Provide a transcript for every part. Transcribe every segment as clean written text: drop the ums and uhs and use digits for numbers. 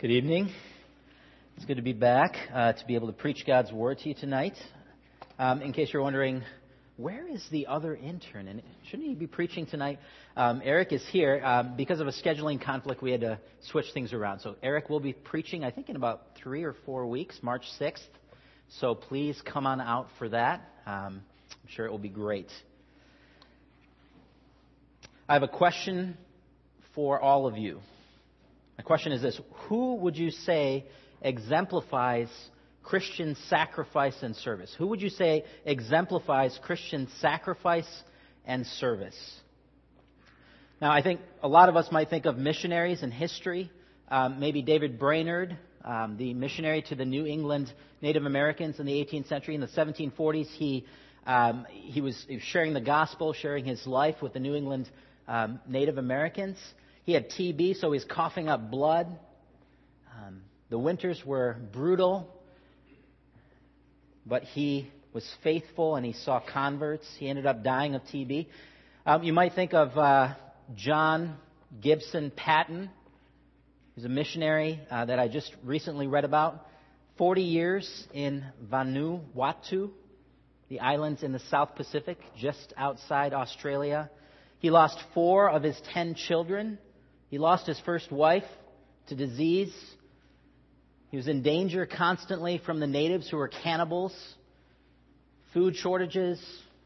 Good evening. It's good to be back, to be able to preach God's Word to you tonight. In case you're wondering, where is the other intern? And shouldn't he be preaching tonight? Eric is here. Because of a scheduling conflict, we had to switch things around. So Eric will be preaching, I think, in about 3 or 4 weeks, March 6th. So please come on out for that. I'm sure it will be great. I have a question for all of you. My question is this: who would you say exemplifies Christian sacrifice and service? Who would you say exemplifies Christian sacrifice and service? Now, I think a lot of us might think of missionaries in history. Maybe David Brainerd, the missionary to the New England Native Americans in the 18th century. In the 1740s, he was sharing the gospel, sharing his life with the New England Native Americans. He had TB, so he was coughing up blood. The winters were brutal, but he was faithful and he saw converts. He ended up dying of TB. You might think of John Gibson Patton. He's a missionary that I just recently read about. 40 years in Vanuatu, the islands in the South Pacific, just outside Australia. He lost 4 of his 10 children. He lost his first wife to disease. He was in danger constantly from the natives who were cannibals, food shortages.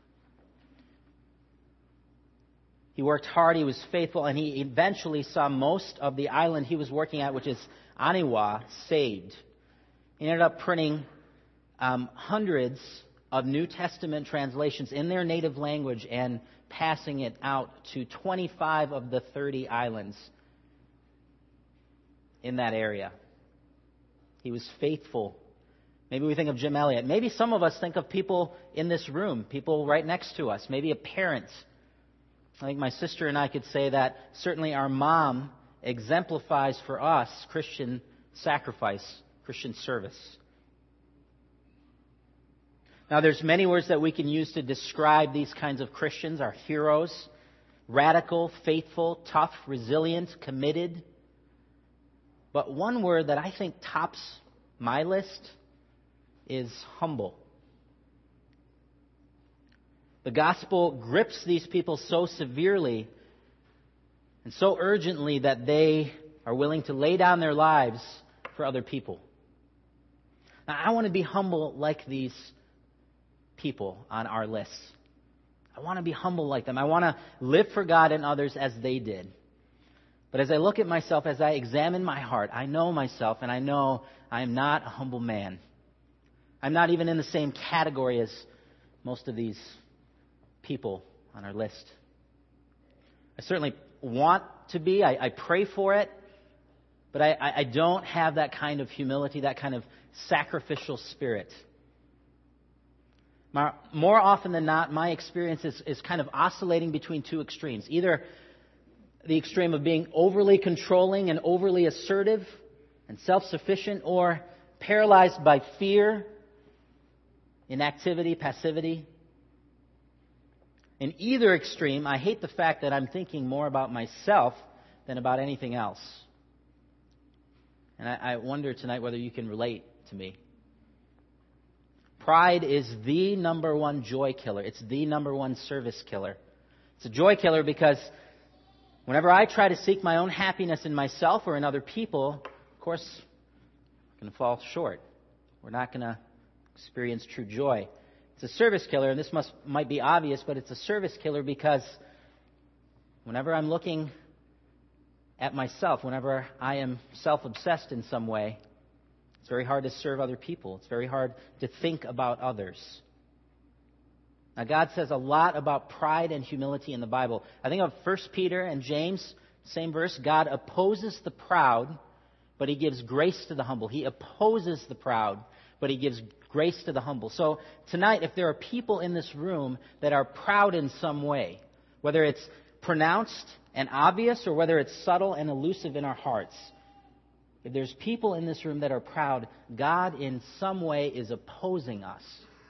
He worked hard, he was faithful, and he eventually saw most of the island he was working at, which is Aniwa, saved. He ended up printing hundreds of New Testament translations in their native language and passing it out to 25 of the 30 islands in that area. He was faithful. Maybe we think of Jim Elliot. Maybe some of us think of people in this room, people right next to us, maybe a parent. I think my sister and I could say that certainly our mom exemplifies for us Christian sacrifice, Christian service. Now, there's many words that we can use to describe these kinds of Christians, our heroes: radical, faithful, tough, resilient, committed. But one word that I think tops my list is humble. The gospel grips these people so severely and so urgently that they are willing to lay down their lives for other people. Now, I want to be humble like these people on our list. I want to be humble like them. I want to live for God and others as they did. But as I look at myself, as I examine my heart, I know myself, and I know I am not a humble man. I'm not even in the same category as most of these people on our list. I certainly want to be. I pray for it. But I don't have that kind of humility, that kind of sacrificial spirit. More often than not, my experience is kind of oscillating between 2 extremes. Either the extreme of being overly controlling and overly assertive and self-sufficient, or paralyzed by fear, inactivity, passivity. In either extreme, I hate the fact that I'm thinking more about myself than about anything else. And I wonder tonight whether you can relate to me. Pride is the number one joy killer. It's the number one service killer. It's a joy killer because whenever I try to seek my own happiness in myself or in other people, of course, I'm going to fall short. We're not going to experience true joy. It's a service killer, and this might be obvious, but it's a service killer because whenever I'm looking at myself, whenever I am self-obsessed in some way, it's very hard to serve other people. It's very hard to think about others. Now, God says a lot about pride and humility in the Bible. I think of 1 Peter and James, same verse. God opposes the proud, but He gives grace to the humble. He opposes the proud, but He gives grace to the humble. So tonight, if there are people in this room that are proud in some way, whether it's pronounced and obvious or whether it's subtle and elusive in our hearts, if there's people in this room that are proud, God in some way is opposing us.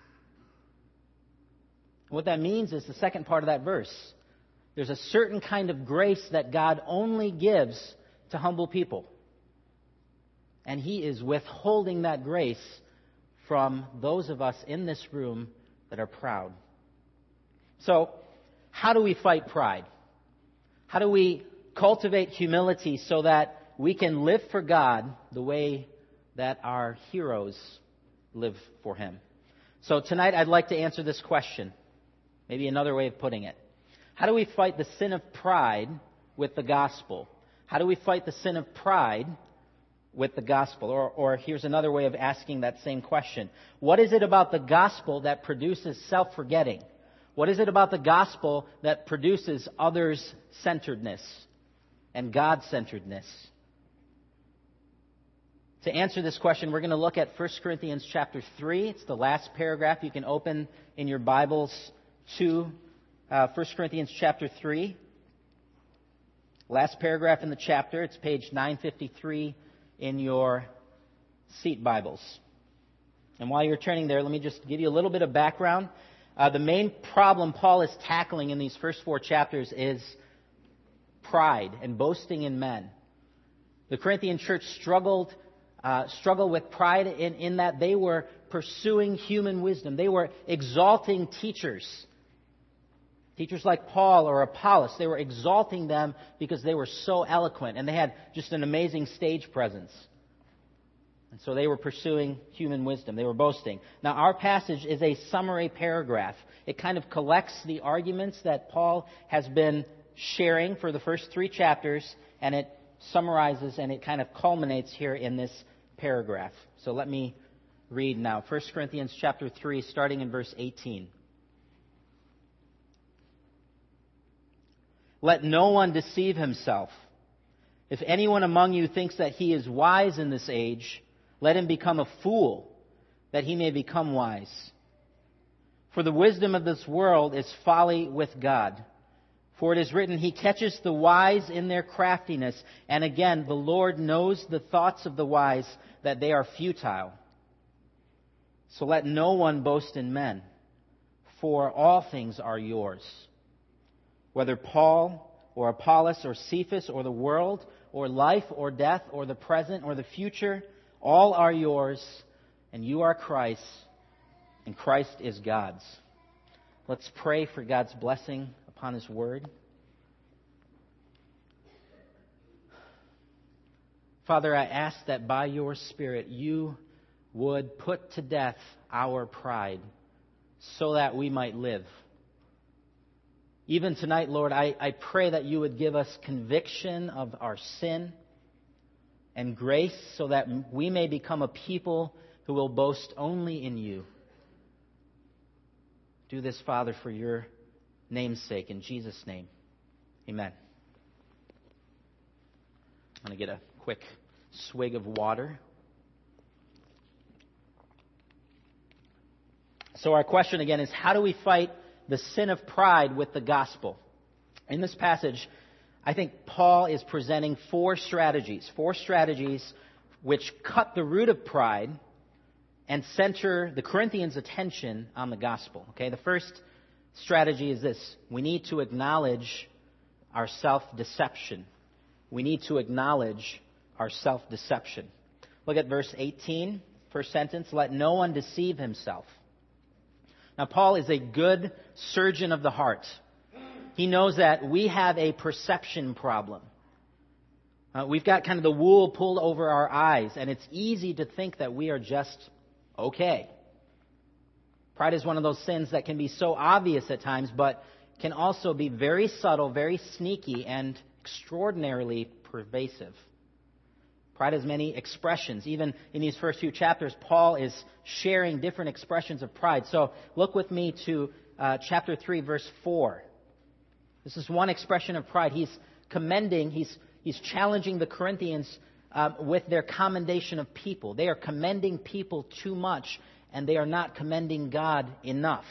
What that means is the second part of that verse. There's a certain kind of grace that God only gives to humble people. and He is withholding that grace from those of us in this room that are proud. So, how do we fight pride? How do we cultivate humility so that we can live for God the way that our heroes live for Him? So tonight I'd like to answer this question. Maybe another way of putting it. How do we fight the sin of pride with the gospel? How do we fight the sin of pride with the gospel? Or here's another way of asking that same question. What is it about the gospel that produces self-forgetting? What is it about the gospel that produces others-centeredness and God-centeredness? To answer this question, we're going to look at 1 Corinthians chapter 3. It's the last paragraph. You can open in your Bibles to 1 Corinthians chapter 3. Last paragraph in the chapter. It's page 953 in your seat Bibles. And while you're turning there, let me just give you a little bit of background. The main problem Paul is tackling in these first 4 chapters is pride and boasting in men. The Corinthian church struggled with pride in that they were pursuing human wisdom. They were exalting teachers. Teachers like Paul or Apollos, they were exalting them because they were so eloquent and they had just an amazing stage presence. And so they were pursuing human wisdom. They were boasting. Now, our passage is a summary paragraph. It kind of collects the arguments that Paul has been sharing for the first 3 chapters, and it summarizes and it kind of culminates here in this paragraph. So let me read now. 1 Corinthians chapter 3, starting in verse 18. Let no one deceive himself. If anyone among you thinks that he is wise in this age, let him become a fool, that he may become wise. For the wisdom of this world is folly with God. For it is written, He catches the wise in their craftiness. And again, the Lord knows the thoughts of the wise, that they are futile. So let no one boast in men, for all things are yours. Whether Paul or Apollos or Cephas or the world or life or death or the present or the future, all are yours, and you are Christ's, and Christ is God's. Let's pray for God's blessing upon His Word. Father, I ask that by your Spirit you would put to death our pride so that we might live. Even tonight, Lord, I pray that you would give us conviction of our sin and grace so that we may become a people who will boast only in you. Do this, Father, for your name's sake. In Jesus' name, amen. I'm going to get a quick swig of water. So our question again is, how do we fight the sin of pride with the gospel? In this passage, I think Paul is presenting 4 strategies which cut the root of pride and center the Corinthians' attention on the gospel. Okay, the first strategy is this: we need to acknowledge our self-deception. We need to acknowledge our self-deception. Look at verse 18, first sentence. Let no one deceive himself. Now, Paul is a good surgeon of the heart. He knows that we have a perception problem. We've got kind of the wool pulled over our eyes, and it's easy to think that we are just okay. Pride is one of those sins that can be so obvious at times, but can also be very subtle, very sneaky, and extraordinarily pervasive. Pride has many expressions. Even in these first few chapters, Paul is sharing different expressions of pride. So look with me to chapter 3, verse 4. This is one expression of pride. He's commending, he's challenging the Corinthians with their commendation of people. They are commending people too much, and they are not commending God enough.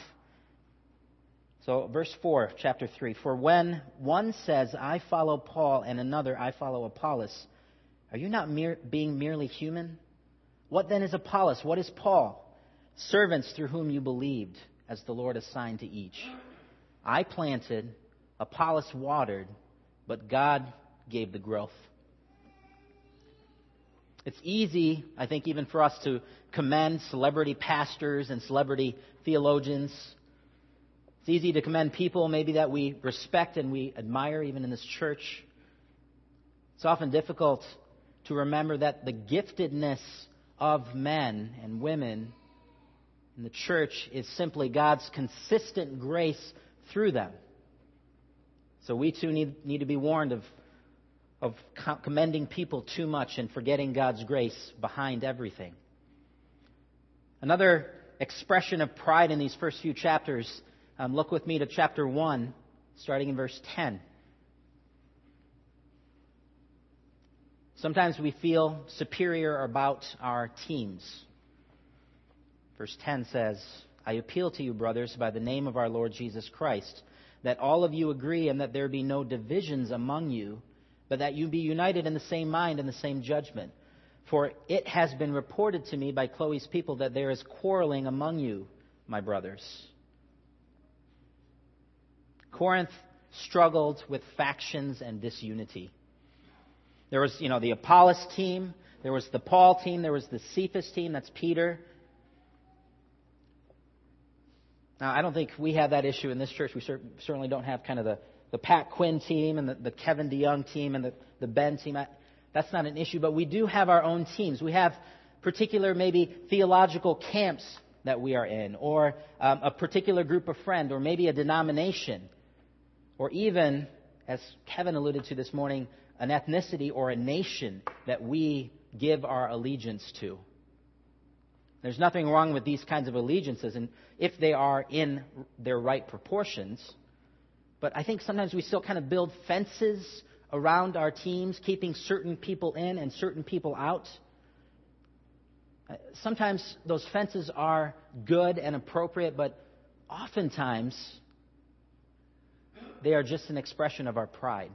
So verse 4, chapter 3. For when one says, I follow Paul, and another, I follow Apollos, are you not being merely human? What then is Apollos? What is Paul? Servants through whom you believed, as the Lord assigned to each. I planted, Apollos watered, but God gave the growth. It's easy, I think, even for us to commend celebrity pastors and celebrity theologians. It's easy to commend people maybe that we respect and we admire, even in this church. It's often difficult to remember that the giftedness of men and women in the church is simply God's consistent grace through them. So we too need to be warned of commending people too much and forgetting God's grace behind everything. Another expression of pride in these first few chapters, look with me to chapter 1, starting in verse 10. Sometimes we feel superior about our teams. Verse 10 says, I appeal to you, brothers, by the name of our Lord Jesus Christ, that all of you agree and that there be no divisions among you, but that you be united in the same mind and the same judgment. For it has been reported to me by Chloe's people that there is quarreling among you, my brothers. Corinth struggled with factions and disunity. There was, the Apollos team, there was the Paul team, there was the Cephas team, that's Peter. Now, I don't think we have that issue in this church. We certainly don't have kind of the Pat Quinn team and the Kevin DeYoung team and the Ben team. That's not an issue, but we do have our own teams. We have particular maybe theological camps that we are in, or a particular group of friends, or maybe a denomination, or even, as Kevin alluded to this morning, an ethnicity or a nation that we give our allegiance to. There's nothing wrong with these kinds of allegiances, and if they are in their right proportions. But I think sometimes we still kind of build fences around our teams, keeping certain people in and certain people out. Sometimes those fences are good and appropriate, but oftentimes they are just an expression of our pride.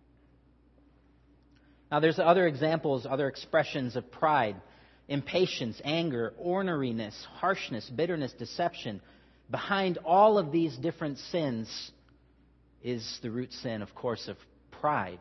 Now, there's other examples, other expressions of pride. Impatience, anger, orneriness, harshness, bitterness, deception. Behind all of these different sins is the root sin, of course, of pride.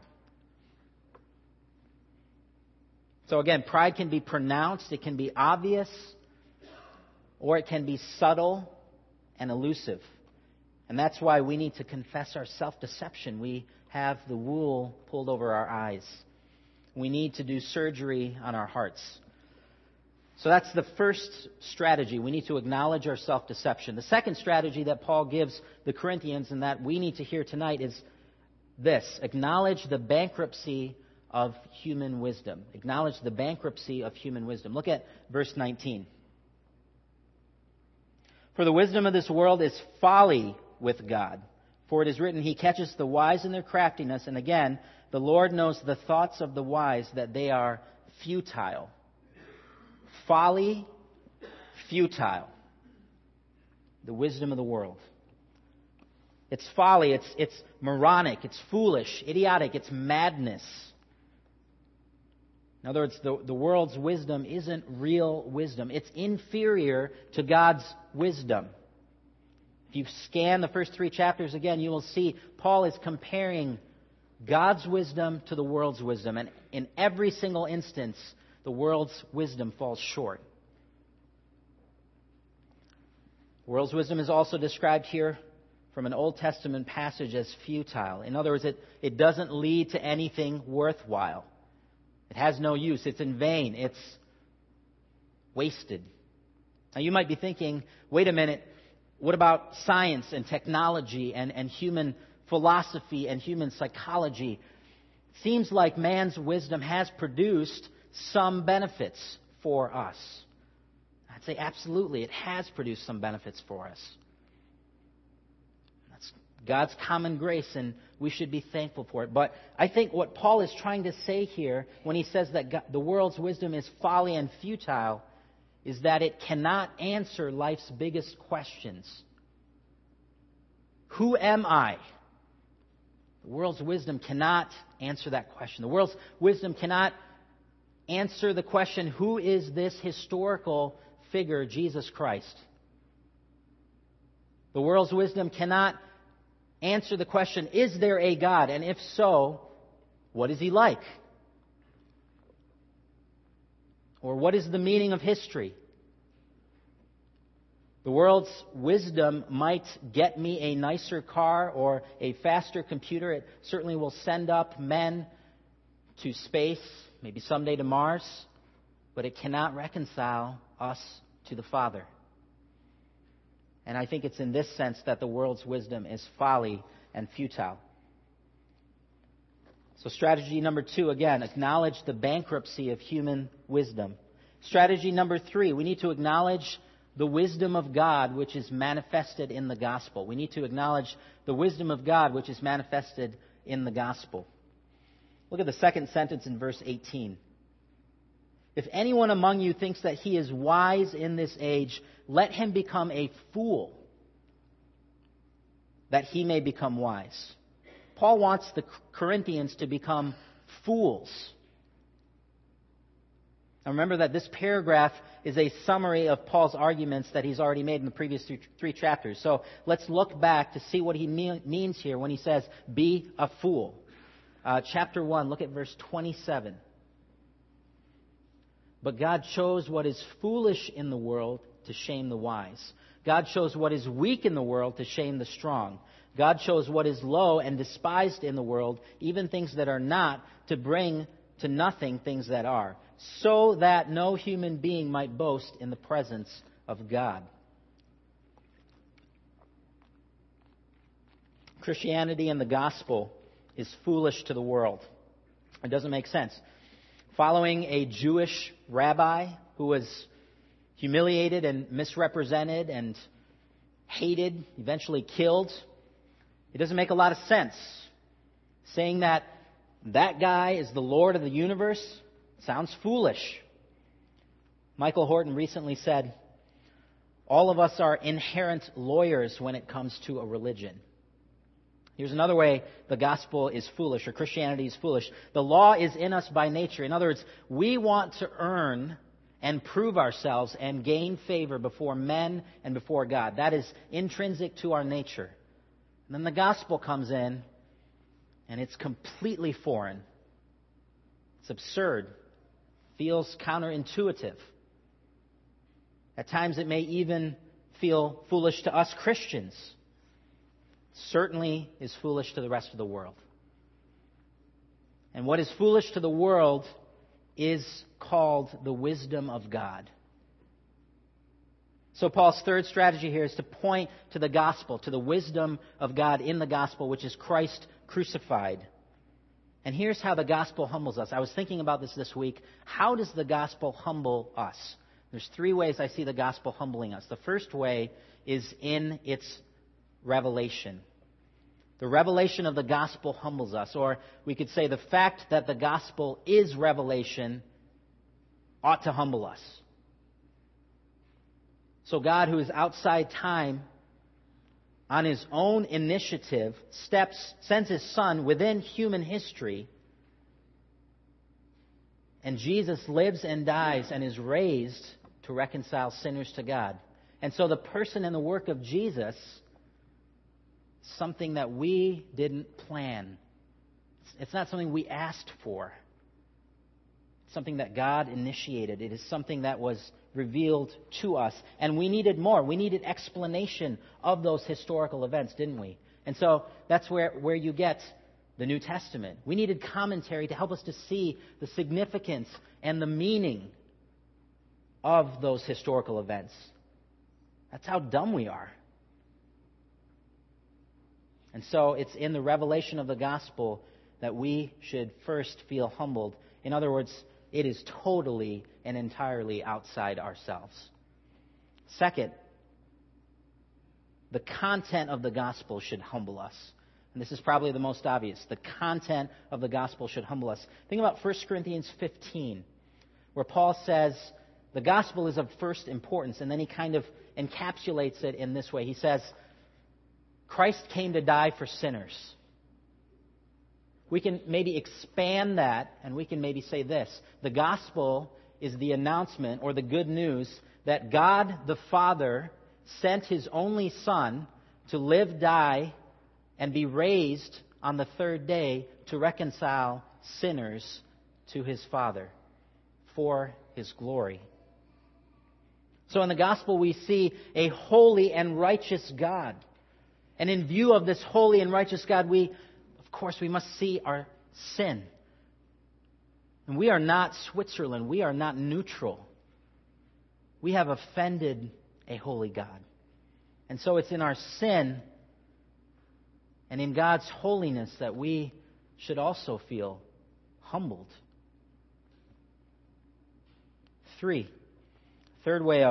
So again, pride can be pronounced, it can be obvious, or it can be subtle and elusive. And that's why we need to confess our self-deception. We have the wool pulled over our eyes. We need to do surgery on our hearts. So that's the first strategy. We need to acknowledge our self-deception. The second strategy that Paul gives the Corinthians and that we need to hear tonight is this: acknowledge the bankruptcy of human wisdom. Acknowledge the bankruptcy of human wisdom. Look at verse 19. For the wisdom of this world is folly with God. For it is written, He catches the wise in their craftiness. And again, the Lord knows the thoughts of the wise, that they are futile. Folly, futile. The wisdom of the world. It's folly, it's moronic, it's foolish, idiotic, it's madness. In other words, the world's wisdom isn't real wisdom. It's inferior to God's wisdom. If you scan the first 3 chapters again, you will see Paul is comparing God's wisdom to the world's wisdom. And in every single instance, the world's wisdom falls short. The world's wisdom is also described here from an Old Testament passage as futile. In other words, it doesn't lead to anything worthwhile. It has no use. It's in vain. It's wasted. Now you might be thinking, wait a minute, what about science and technology and human philosophy and human psychology? Seems like man's wisdom has produced some benefits for us. I'd say absolutely, it has produced some benefits for us. That's God's common grace, and we should be thankful for it. But I think what Paul is trying to say here when he says that the world's wisdom is folly and futile is that it cannot answer life's biggest questions. Who am I? The world's wisdom cannot answer that question. The world's wisdom cannot answer the question, who is this historical figure, Jesus Christ? The world's wisdom cannot answer the question, is there a God? And if so, what is He like? Or what is the meaning of history? The world's wisdom might get me a nicer car or a faster computer. It certainly will send up men to space, maybe someday to Mars, but it cannot reconcile us to the Father. And I think it's in this sense that the world's wisdom is folly and futile. So strategy number 2, again, acknowledge the bankruptcy of human wisdom. Strategy number 3, we need to acknowledge the wisdom of God which is manifested in the gospel. We need to acknowledge the wisdom of God which is manifested in the gospel. Look at the second sentence in verse 18. If anyone among you thinks that he is wise in this age, let him become a fool, that he may become wise. Paul wants the Corinthians to become fools. Now remember that this paragraph is a summary of Paul's arguments that he's already made in the previous 3 chapters. So let's look back to see what he means here when he says, be a fool. Chapter 1, look at verse 27. But God chose what is foolish in the world to shame the wise. God chose what is weak in the world to shame the strong. God chose what is low and despised in the world, even things that are not, to bring to nothing things that are, so that no human being might boast in the presence of God. Christianity and the gospel is foolish to the world. It doesn't make sense. Following a Jewish rabbi who was humiliated and misrepresented and hated, eventually killed, it doesn't make a lot of sense. Saying that guy is the Lord of the universe sounds foolish. Michael Horton recently said, all of us are inherent lawyers when it comes to a religion. Here's another way the gospel is foolish, or Christianity is foolish. The law is in us by nature. In other words, we want to earn and prove ourselves and gain favor before men and before God. That is intrinsic to our nature. And then the gospel comes in, and it's completely foreign. It's absurd. Feels counterintuitive. At times it may even feel foolish to us Christians. Certainly is foolish to the rest of the world. And what is foolish to the world is called the wisdom of God. So Paul's third strategy here is to point to the gospel, to the wisdom of God in the gospel, which is Christ crucified. And here's how the gospel humbles us. I was thinking about this week. How does the gospel humble us? There's 3 ways I see the gospel humbling us. The first way is in its revelation. The revelation of the gospel humbles us. Or we could say the fact that the gospel is revelation ought to humble us. So God, who is outside time, on his own initiative, sends his Son within human history, and Jesus lives and dies and is raised to reconcile sinners to God. And so the person and the work of Jesus, something that we didn't plan. It's not something we asked for. It's something that God initiated. It is something that was revealed to us. And we needed more. We needed explanation of those historical events, didn't we? And so that's where you get the New Testament. We needed commentary to help us to see the significance and the meaning of those historical events. That's how dumb we are. And so it's in the revelation of the gospel that we should first feel humbled. In other words, it is totally and entirely outside ourselves. Second, the content of the gospel should humble us. And this is probably the most obvious. The content of the gospel should humble us. Think about 1 Corinthians 15, where Paul says the gospel is of first importance, and then he kind of encapsulates it in this way. He says, Christ came to die for sinners. We can maybe expand that, and we can maybe say this. The gospel is the announcement or the good news that God the Father sent his only Son to live, die, and be raised on the third day to reconcile sinners to his Father. for His glory. So in the gospel we see a holy and righteous God. And in view of this holy and righteous God, we must see our sin. And we are not Switzerland. We are not neutral. We have offended a holy God. And so it's in our sin and in God's holiness that we should also feel humbled. Third way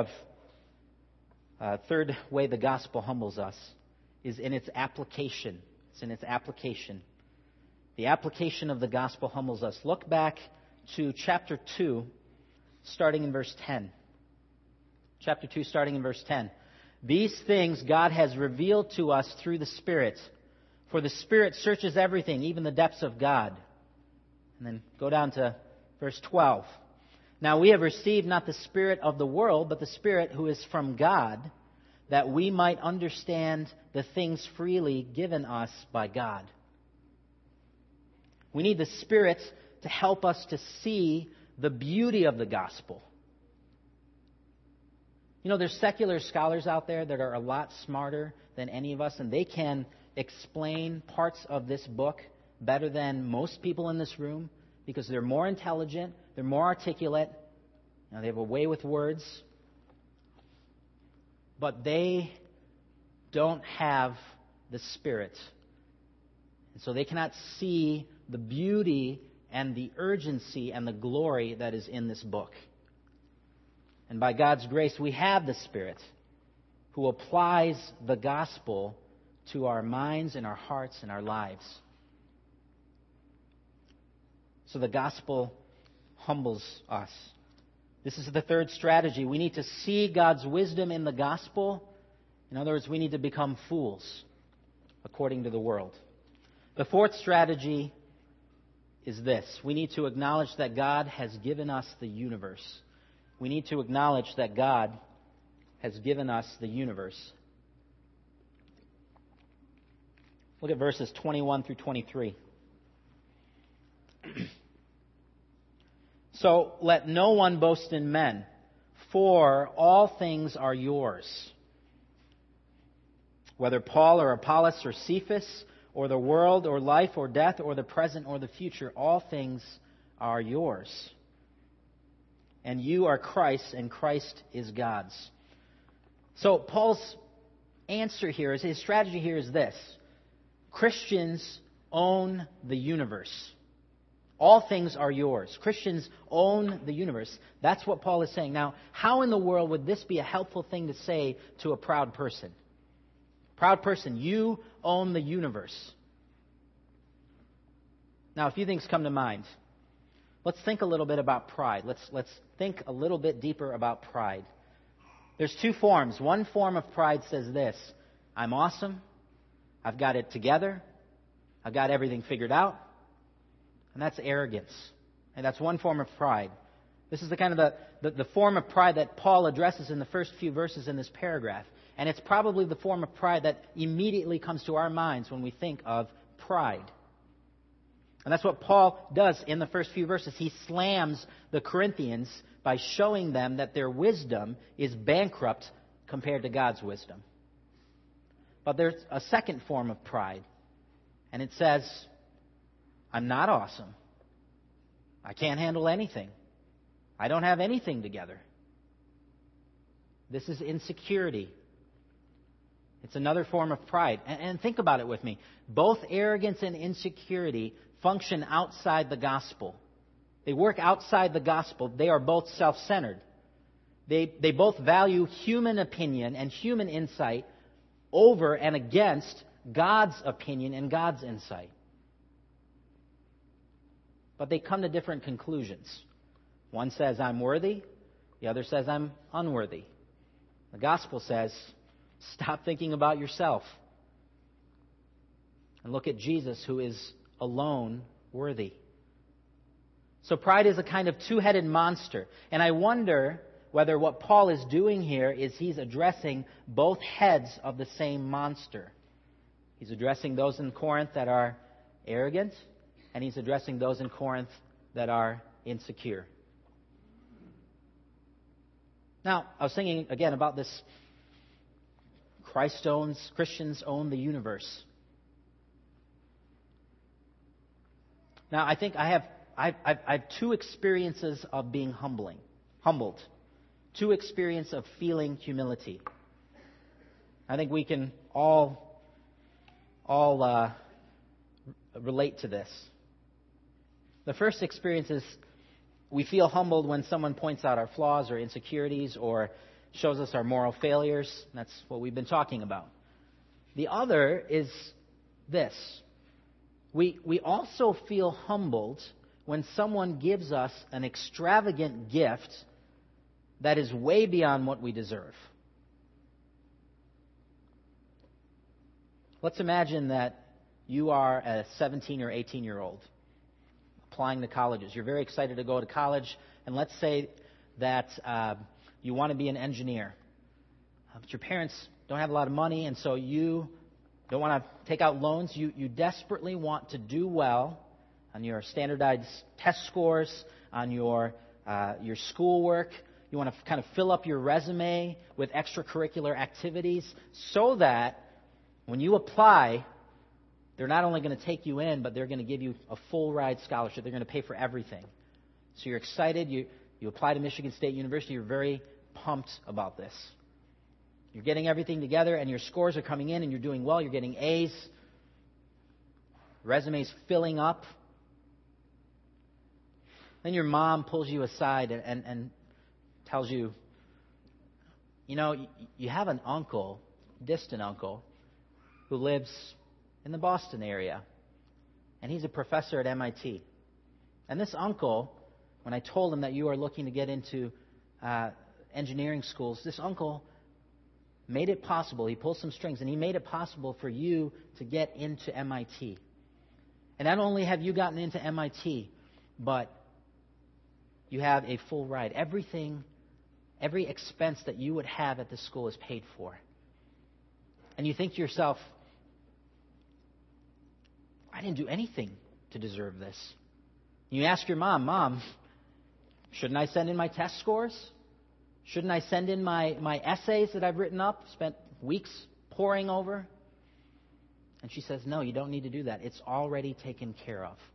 the gospel humbles us is in its application. It's in its application. The application of the gospel humbles us. Look back to chapter 2, starting in verse 10. Chapter 2, starting in verse 10. These things God has revealed to us through the Spirit. For the Spirit searches everything, even the depths of God. And then go down to verse 12. Now we have received not the spirit of the world, but the Spirit who is from God, that we might understand the things freely given us by God. We need the Spirit to help us to see the beauty of the gospel. You know, there's secular scholars out there that are a lot smarter than any of us, and they can explain parts of this book better than most people in this room because they're more intelligent, they're more articulate, they have a way with words, but they don't have the Spirit. And so they cannot see the beauty and the urgency and the glory that is in this book. And by God's grace, we have the Spirit who applies the gospel to our minds and our hearts and our lives. So the gospel humbles us. This is the third strategy. We need to see God's wisdom in the gospel. In other words, we need to become fools according to the world. The fourth strategy is this. We need to acknowledge that God has given us the universe. We need to acknowledge that God has given us the universe. Look at verses 21 through 23. So let no one boast in men, for all things are yours. Whether Paul or Apollos or Cephas or the world or life or death or the present or the future, all things are yours. And you are Christ's, and Christ is God's. So Paul's answer here, his strategy here is this. Christians own the universe. All things are yours. Christians own the universe. That's what Paul is saying. Now, how in the world would this be a helpful thing to say to a proud person? Proud person, you own the universe. Now, a few things come to mind. Let's think a little bit about pride. Let's think a little bit deeper about pride. There's two forms. One form of pride says this: I'm awesome. I've got it together. I've got everything figured out. And that's arrogance. And that's one form of pride. This is the kind of the form of pride that Paul addresses in the first few verses in this paragraph. And it's probably the form of pride that immediately comes to our minds when we think of pride. And that's what Paul does in the first few verses. He slams the Corinthians by showing them that their wisdom is bankrupt compared to God's wisdom. But there's a second form of pride. And it says, I'm not awesome. I can't handle anything. I don't have anything together. This is insecurity. It's another form of pride. And think about it with me. Both arrogance and insecurity function outside the gospel. They work outside the gospel. They are both self-centered. They both value human opinion and human insight over and against God's opinion and God's insight. But they come to different conclusions. One says, I'm worthy. The other says, I'm unworthy. The gospel says, stop thinking about yourself and look at Jesus, who is alone worthy. So pride is a kind of two-headed monster. And I wonder whether what Paul is doing here is he's addressing both heads of the same monster. He's addressing those in Corinth that are arrogant, and he's addressing those in Corinth that are insecure. Now, I was thinking again about this Christians own the universe. Now, I think I have two experiences of being humbled. Two experiences of feeling humility. I think we can all relate to this. The first experience is we feel humbled when someone points out our flaws or insecurities or shows us our moral failures. That's what we've been talking about. The other is this. We also feel humbled when someone gives us an extravagant gift that is way beyond what we deserve. Let's imagine that you are a 17 or 18-year-old applying to colleges. You're very excited to go to college, and let's say that you want to be an engineer. But your parents don't have a lot of money, and so you don't want to take out loans. You desperately want to do well on your standardized test scores, on your schoolwork. You want to kind of fill up your resume with extracurricular activities so that when you apply, they're not only going to take you in, but they're going to give you a full ride scholarship. They're going to pay for everything. So you're excited. You apply to Michigan State University. You're very pumped about this. You're getting everything together, and your scores are coming in, and you're doing well. You're getting A's. Resume's filling up. Then your mom pulls you aside and tells you, you have an uncle, distant uncle, who lives in the Boston area, and he's a professor at MIT. And this uncle, when I told him that you are looking to get into engineering schools, this uncle made it possible. He pulled some strings, and he made it possible for you to get into MIT. And not only have you gotten into MIT, but you have a full ride. Every expense that you would have at the school is paid for. And you think to yourself, I didn't do anything to deserve this. You ask your mom, shouldn't I send in my test scores? Shouldn't I send in my essays that I've written up, spent weeks poring over? And she says, no, you don't need to do that. It's already taken care of.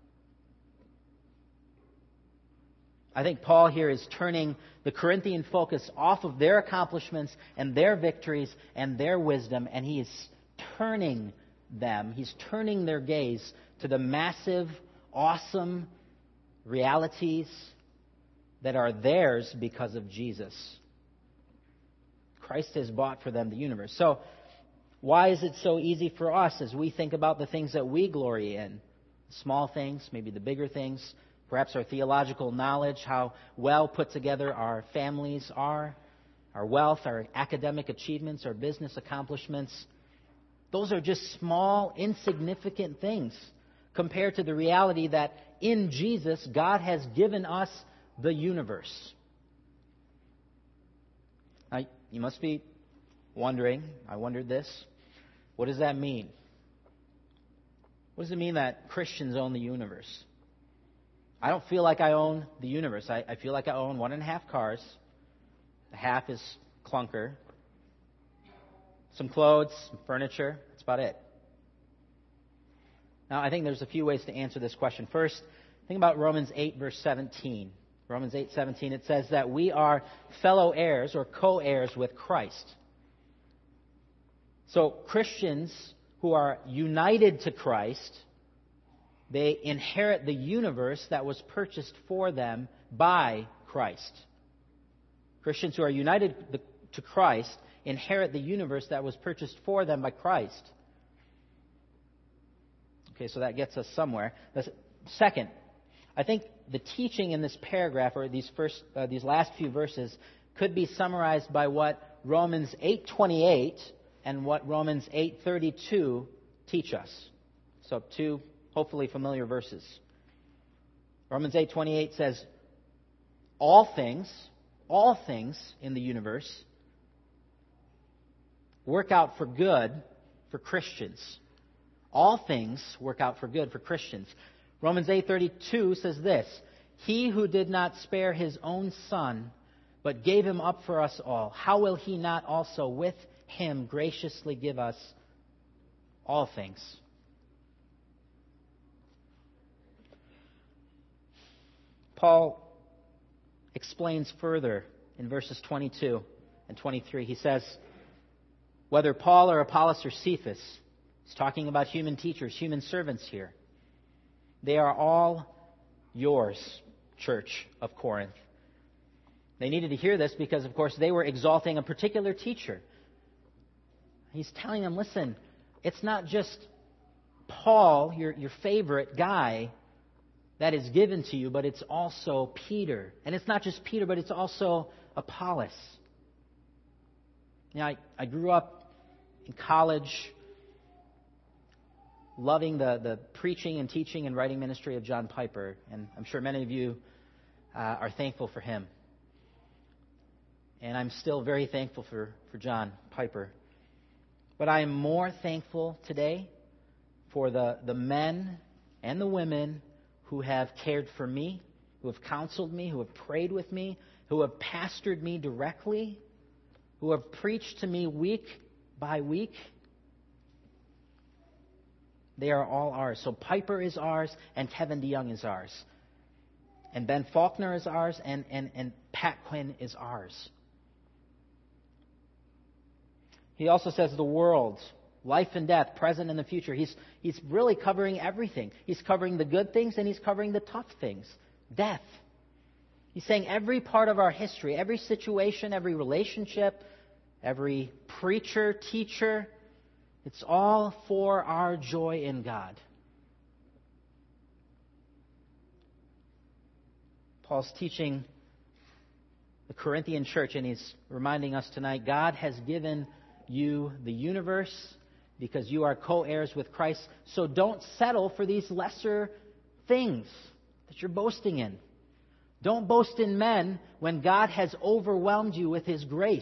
I think Paul here is turning the Corinthian focus off of their accomplishments and their victories and their wisdom, and he is turning their gaze to the massive, awesome realities that are theirs because of Jesus. Christ has bought for them the universe. So, why is it so easy for us as we think about the things that we glory in? Small things, maybe the bigger things, perhaps our theological knowledge, how well put together our families are, our wealth, our academic achievements, our business accomplishments. Those are just small, insignificant things compared to the reality that in Jesus, God has given us the universe. Now, you must be wondering, I wondered this, what does that mean? What does it mean that Christians own the universe? I don't feel like I own the universe. I feel like I own 1.5 cars. The half is clunker. Some clothes, some furniture. That's about it. Now, I think there's a few ways to answer this question. First, think about Romans 8, verse 17. Romans 8:17, it says that we are fellow heirs or co-heirs with Christ. So Christians who are united to Christ, they inherit the universe that was purchased for them by Christ. Christians who are united to Christ inherit the universe that was purchased for them by Christ. Okay, so that gets us somewhere. Second, I think the teaching in this paragraph, or these last few verses, could be summarized by what Romans 8:28 and what Romans 8:32 teach us. So two hopefully familiar verses. Romans 8:28 says, all things in the universe work out for good for Christians. All things work out for good for Christians. Romans 8:32 says this, he who did not spare his own son, but gave him up for us all, how will he not also with him graciously give us all things? Paul explains further in verses 22 and 23. He says, whether Paul or Apollos or Cephas, he's talking about human teachers, human servants here, they are all yours, church of Corinth. They needed to hear this because, of course, they were exalting a particular teacher. He's telling them, listen, it's not just Paul, your favorite guy, that is given to you, but it's also Peter. And it's not just Peter, but it's also Apollos. You know, I grew up in college loving the preaching and teaching and writing ministry of John Piper, and I'm sure many of you are thankful for him. And I'm still very thankful for John Piper. But I am more thankful today for the men and the women who have cared for me, who have counseled me, who have prayed with me, who have pastored me directly, who have preached to me week by week. They are all ours. So Piper is ours, and Kevin DeYoung is ours. And Ben Faulkner is ours, and Pat Quinn is ours. He also says the world, life and death, present and the future. He's really covering everything. He's covering the good things, and he's covering the tough things. Death. He's saying every part of our history, every situation, every relationship, every preacher, teacher, it's all for our joy in God. Paul's teaching the Corinthian church, and he's reminding us tonight, God has given you the universe because you are co-heirs with Christ. So don't settle for these lesser things that you're boasting in. Don't boast in men when God has overwhelmed you with His grace.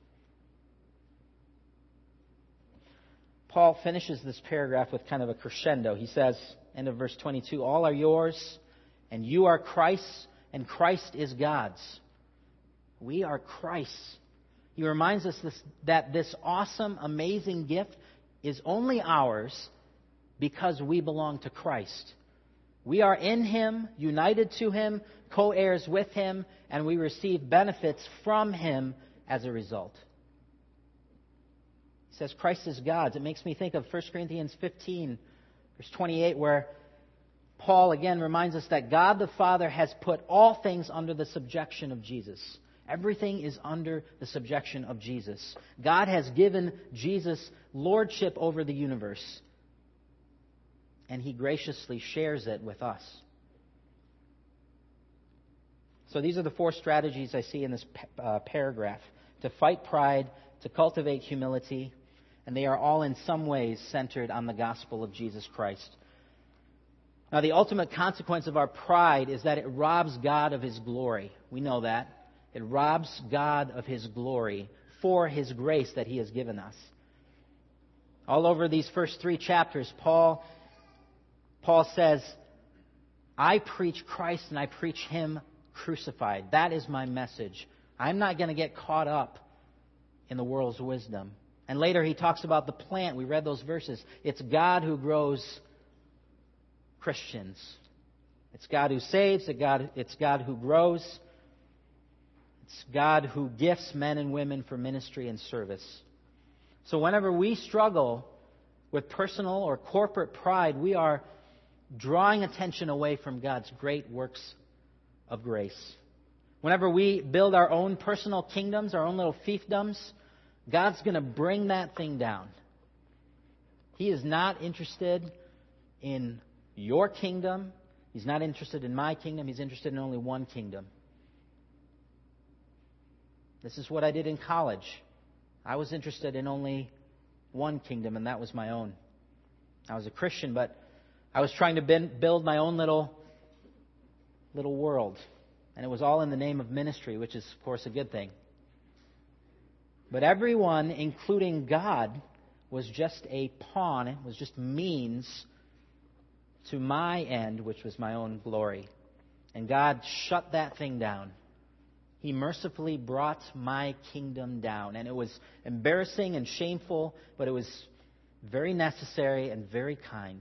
Paul finishes this paragraph with kind of a crescendo. He says, end of verse 22, all are yours, and you are Christ's, and Christ is God's. We are Christ's. He reminds us that this awesome, amazing gift is only ours because we belong to Christ. We are in Him, united to Him, co-heirs with Him, and we receive benefits from Him as a result. He says Christ is God's. It makes me think of 1 Corinthians 15, verse 28, where Paul again reminds us that God the Father has put all things under the subjection of Jesus. Everything is under the subjection of Jesus. God has given Jesus lordship over the universe, and He graciously shares it with us. So these are the four strategies I see in this paragraph. To fight pride, to cultivate humility, and they are all in some ways centered on the gospel of Jesus Christ. Now, the ultimate consequence of our pride is that it robs God of His glory. We know that. It robs God of His glory for His grace that He has given us. All over these first three chapters, Paul says, I preach Christ and I preach Him crucified. That is my message. I'm not going to get caught up in the world's wisdom. And later he talks about the plant. We read those verses. It's God who grows Christians. It's God who saves. It's God who grows. It's God who gifts men and women for ministry and service. So whenever we struggle with personal or corporate pride, we are drawing attention away from God's great works of grace. Whenever we build our own personal kingdoms, our own little fiefdoms, God's going to bring that thing down. He is not interested in your kingdom. He's not interested in my kingdom. He's interested in only one kingdom. This is what I did in college. I was interested in only one kingdom, and that was my own. I was a Christian, but I was trying to build my own little world. And it was all in the name of ministry, which is, of course, a good thing. But everyone, including God, was just a pawn. It was just means to my end, which was my own glory. And God shut that thing down. He mercifully brought my kingdom down. And it was embarrassing and shameful, but it was very necessary and very kind.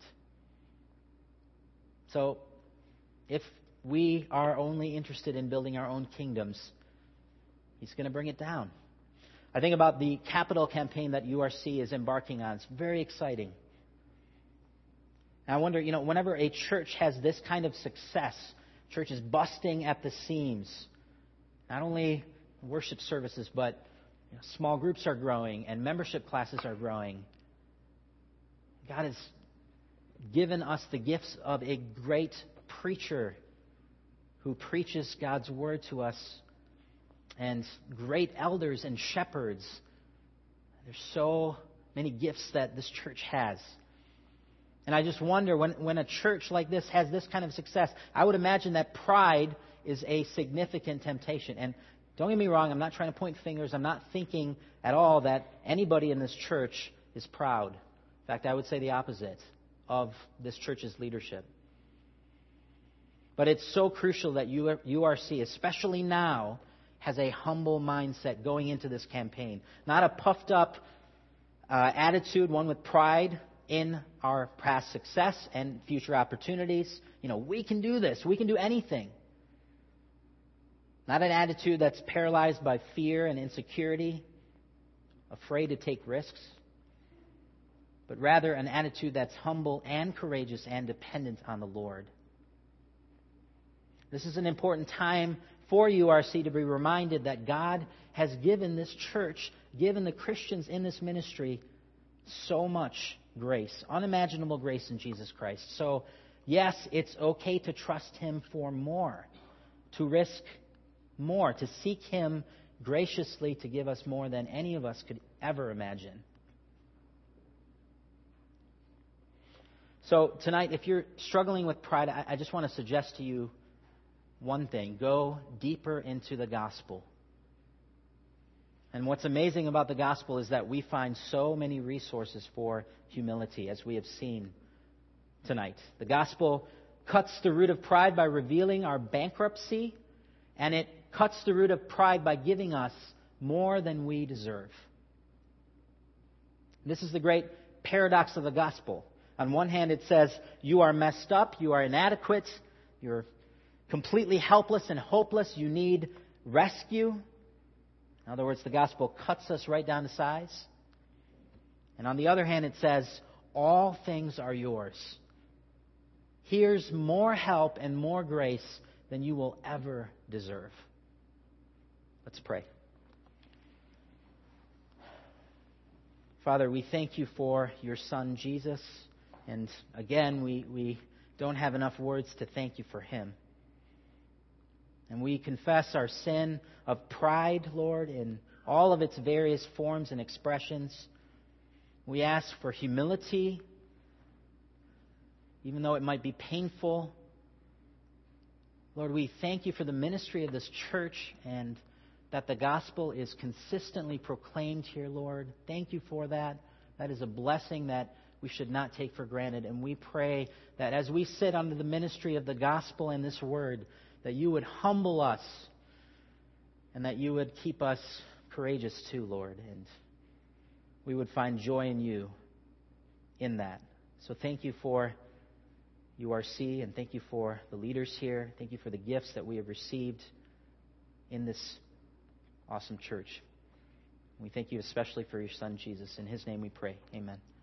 So, if we are only interested in building our own kingdoms, He's going to bring it down. I think about the capital campaign that URC is embarking on. It's very exciting. And I wonder, whenever a church has this kind of success, church is busting at the seams. Not only worship services, but small groups are growing and membership classes are growing. God has given us the gifts of a great preacher who preaches God's word to us, and great elders and shepherds. There's so many gifts that this church has. And I just wonder, when a church like this has this kind of success, I would imagine that pride is a significant temptation. And don't get me wrong, I'm not trying to point fingers. I'm not thinking at all that anybody in this church is proud. In fact, I would say the opposite of this church's leadership. But it's so crucial that URC, especially now, has a humble mindset going into this campaign. Not a puffed up attitude, one with pride in our past success and future opportunities. We can do this. We can do anything. Not an attitude that's paralyzed by fear and insecurity, afraid to take risks, but rather an attitude that's humble and courageous and dependent on the Lord. This is an important time for URC to be reminded that God has given this church, given the Christians in this ministry, so much grace, unimaginable grace in Jesus Christ. So, yes, it's okay to trust Him for more, to risk more, to seek Him graciously to give us more than any of us could ever imagine. So tonight, if you're struggling with pride, I just want to suggest to you one thing. Go deeper into the gospel. And what's amazing about the gospel is that we find so many resources for humility, as we have seen tonight. The gospel cuts the root of pride by revealing our bankruptcy, and it cuts the root of pride by giving us more than we deserve. This is the great paradox of the gospel. On one hand, it says, you are messed up, you are inadequate, you're completely helpless and hopeless, you need rescue. In other words, the gospel cuts us right down to size. And on the other hand, it says, all things are yours. Here's more help and more grace than you will ever deserve. Let's pray. Father, we thank you for your Son, Jesus. And again, we don't have enough words to thank you for Him. And we confess our sin of pride, Lord, in all of its various forms and expressions. We ask for humility, even though it might be painful. Lord, we thank you for the ministry of this church and that the gospel is consistently proclaimed here, Lord. Thank you for that. That is a blessing that we should not take for granted. And we pray that as we sit under the ministry of the gospel and this word, that you would humble us and that you would keep us courageous too, Lord. And we would find joy in you in that. So thank you for URC, and thank you for the leaders here. Thank you for the gifts that we have received in this awesome church. We thank you especially for your Son, Jesus. In His name we pray. Amen.